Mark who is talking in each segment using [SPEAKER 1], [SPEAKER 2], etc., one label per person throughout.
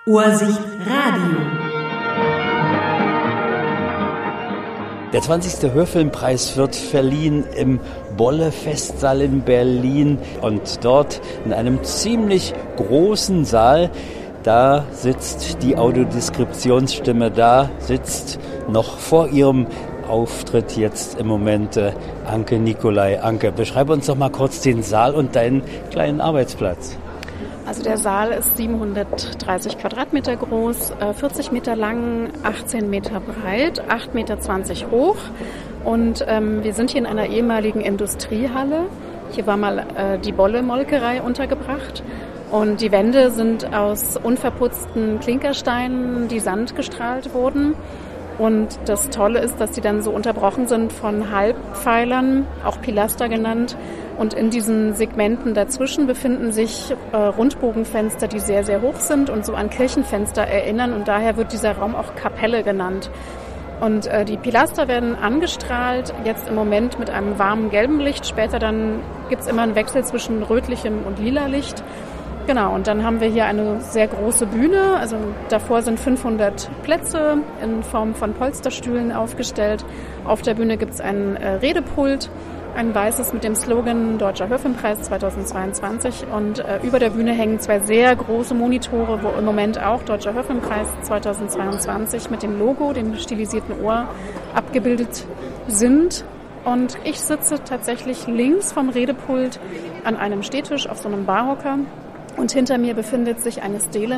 [SPEAKER 1] Ursicht Radio.
[SPEAKER 2] Der 20. Hörfilmpreis wird verliehen im Bolle-Festsaal in Berlin und dort in einem ziemlich großen Saal, da sitzt die Audiodeskriptionsstimme, da sitzt noch vor ihrem Auftritt jetzt im Moment Anke Nicolai. Anke, beschreibe uns doch mal kurz den Saal und deinen kleinen Arbeitsplatz.
[SPEAKER 3] Also der Saal ist 730 Quadratmeter groß, 40 Meter lang, 18 Meter breit, 8,20 Meter hoch. Und wir sind hier in einer ehemaligen Industriehalle. Hier war mal die Bolle-Molkerei untergebracht. Und die Wände sind aus unverputzten Klinkersteinen, die sandgestrahlt wurden. Und das Tolle ist, dass die dann so unterbrochen sind von Halbpfeilern, auch Pilaster genannt. Und in diesen Segmenten dazwischen befinden sich Rundbogenfenster, die sehr, sehr hoch sind und so an Kirchenfenster erinnern. Und daher wird dieser Raum auch Kapelle genannt. Und die Pilaster werden angestrahlt, jetzt im Moment mit einem warmen gelben Licht. Später dann gibt's immer einen Wechsel zwischen rötlichem und lila Licht. Genau, und dann haben wir hier eine sehr große Bühne. Also davor sind 500 Plätze in Form von Polsterstühlen aufgestellt. Auf der Bühne gibt's ein Redepult, ein weißes mit dem Slogan Deutscher Hörfilmpreis 2022. Und über der Bühne hängen zwei sehr große Monitore, wo im Moment auch Deutscher Hörfilmpreis 2022 mit dem Logo, dem stilisierten Ohr, abgebildet sind. Und ich sitze tatsächlich links vom Redepult an einem Stehtisch auf so einem Barhocker. Und hinter mir befindet sich eine Stele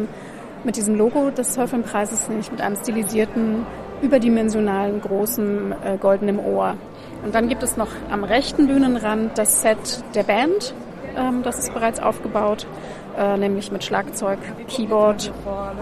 [SPEAKER 3] mit diesem Logo des Hörfilmpreises, nämlich mit einem stilisierten, überdimensionalen, großen, goldenen Ohr. Und dann gibt es noch am rechten Bühnenrand das Set der Band, das ist bereits aufgebaut, nämlich mit Schlagzeug, Keyboard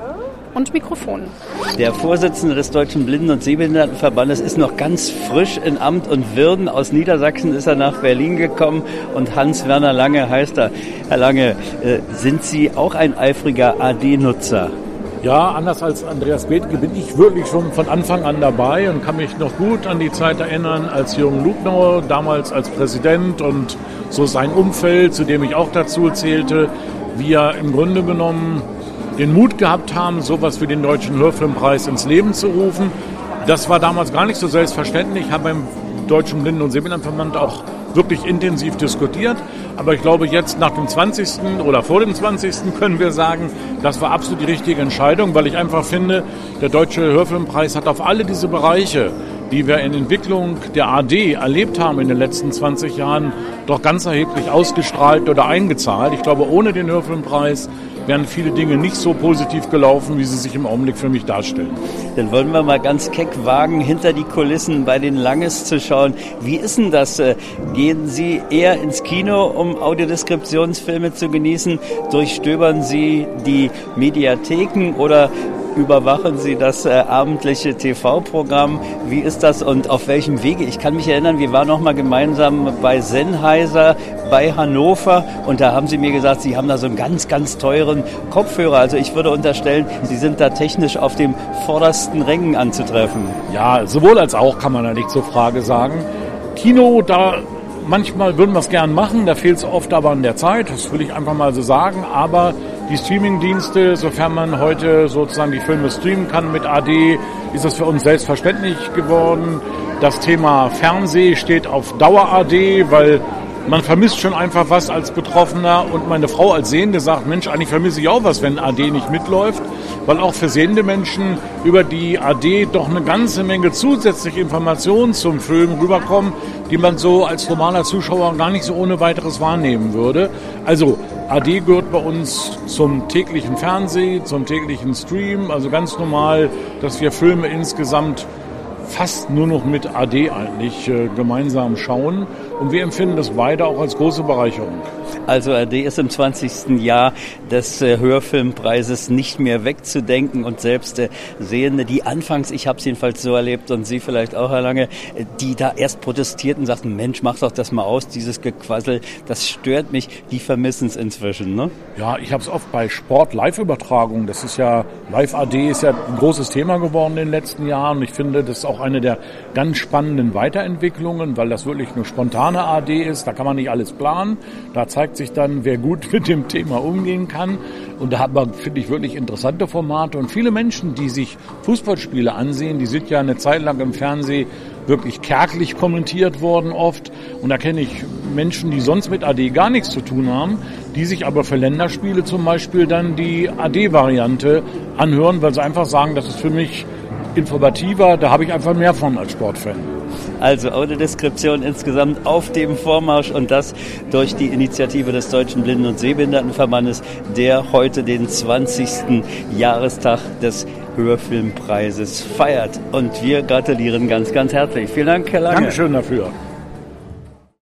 [SPEAKER 3] und Mikrofon.
[SPEAKER 2] Der Vorsitzende des Deutschen Blinden- und Sehbehindertenverbandes ist noch ganz frisch in Amt und Würden. Aus Niedersachsen ist er nach Berlin gekommen und Hans-Werner Lange heißt er. Herr Lange, sind Sie auch ein eifriger AD-Nutzer?
[SPEAKER 4] Ja, anders als Andreas Bethke bin ich wirklich schon von Anfang an dabei und kann mich noch gut an die Zeit erinnern, als Jürgen Lugner damals als Präsident und so sein Umfeld, zu dem ich auch dazu zählte, wir im Grunde genommen den Mut gehabt haben, sowas wie den Deutschen Hörfilmpreis ins Leben zu rufen. Das war damals gar nicht so selbstverständlich. Ich habe beim Deutschen Blinden- und Sehbehindertenverband auch wirklich intensiv diskutiert. Aber ich glaube, jetzt nach dem 20. oder vor dem 20. können wir sagen, das war absolut die richtige Entscheidung, weil ich einfach finde, der Deutsche Hörfilmpreis hat auf alle diese Bereiche, die wir in Entwicklung der AD erlebt haben in den letzten 20 Jahren, doch ganz erheblich ausgestrahlt oder eingezahlt. Ich glaube, ohne den Hörfilmpreis wären viele Dinge nicht so positiv gelaufen, wie sie sich im Augenblick für mich darstellen.
[SPEAKER 2] Dann wollen wir mal ganz keck wagen, hinter die Kulissen bei den Langes zu schauen. Wie ist denn das? Gehen Sie eher ins Kino, um Audiodeskriptionsfilme zu genießen? Durchstöbern Sie die Mediatheken oder überwachen Sie das abendliche TV-Programm? Wie ist das und auf welchem Wege? Ich kann mich erinnern, wir waren noch mal gemeinsam bei Sennheiser bei Hannover und da haben Sie mir gesagt, Sie haben da so einen ganz, ganz teuren Kopfhörer. Also ich würde unterstellen, Sie sind da technisch auf dem vordersten Rängen anzutreffen.
[SPEAKER 4] Ja, sowohl als auch kann man da nicht zur Frage sagen. Kino, da manchmal würden wir es gern machen, da fehlt es oft aber an der Zeit, das will ich einfach mal so sagen, aber die Streamingdienste, sofern man heute sozusagen die Filme streamen kann mit AD, ist das für uns selbstverständlich geworden. Das Thema Fernseh steht auf Dauer AD, weil man vermisst schon einfach was als Betroffener und meine Frau als Sehende sagt, Mensch, eigentlich vermisse ich auch was, wenn AD nicht mitläuft, weil auch für sehende Menschen über die AD doch eine ganze Menge zusätzliche Informationen zum Film rüberkommen, die man so als normaler Zuschauer gar nicht so ohne weiteres wahrnehmen würde. Also AD gehört bei uns zum täglichen Fernsehen, zum täglichen Stream, also ganz normal, dass wir Filme insgesamt fast nur noch mit AD eigentlich gemeinsam schauen. Und wir empfinden das beide auch als große Bereicherung.
[SPEAKER 2] Also AD ist im 20. Jahr des Hörfilmpreises nicht mehr wegzudenken und selbst Sehende, die anfangs, ich habe es jedenfalls so erlebt und Sie vielleicht auch, Herr Lange, die da erst protestierten, sagten, Mensch, mach doch das mal aus, dieses Gequassel, das stört mich, die vermissen es inzwischen, ne?
[SPEAKER 4] Ja, ich habe es oft bei Sport-Live-Übertragungen, das ist ja, Live-AD ist ja ein großes Thema geworden in den letzten Jahren. Ich finde das auch auch eine der ganz spannenden Weiterentwicklungen, weil das wirklich eine spontane ARD ist. Da kann man nicht alles planen. Da zeigt sich dann, wer gut mit dem Thema umgehen kann. Und da hat man, finde ich, wirklich interessante Formate. Und viele Menschen, die sich Fußballspiele ansehen, die sind ja eine Zeit lang im Fernsehen wirklich kärglich kommentiert worden oft. Und da kenne ich Menschen, die sonst mit AD gar nichts zu tun haben, die sich aber für Länderspiele zum Beispiel dann die AD-Variante anhören, weil sie einfach sagen, das ist für mich informativer, da habe ich einfach mehr von als Sportfan.
[SPEAKER 2] Also Audiodeskription insgesamt auf dem Vormarsch und das durch die Initiative des Deutschen Blinden- und Sehbehindertenverbandes, der heute den 20. Jahrestag des Hörfilmpreises feiert. Und wir gratulieren ganz, ganz herzlich. Vielen Dank, Herr Lange.
[SPEAKER 4] Dankeschön dafür.